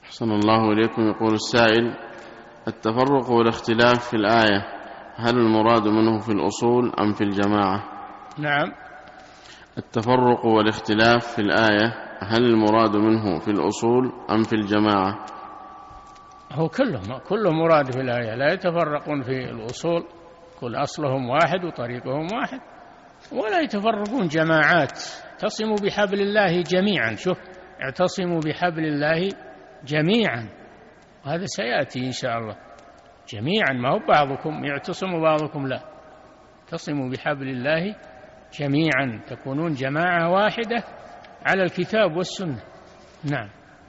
أحسن الله إليكم. يقول السائل: التفرق والاختلاف في الآية هل المراد منه في الأصول أم في الجماعة؟ نعم. التفرق والاختلاف في الآية هل المراد منه في الأصول أم في الجماعة؟ هو كله مراد في الآية، لا يتفرقون في الأصول، كل أصلهم واحد وطريقهم واحد، ولا يتفرقون جماعات. اعتصموا بحبل الله جميعا، شوف، اعتصموا بحبل الله جميعا، وهذا سيأتي إن شاء الله. جميعا، ما هو بعضكم يعتصم بعضكم، لا، اعتصموا بحبل الله جميعا، تكونون جماعة واحدة على الكتاب والسنة. نعم.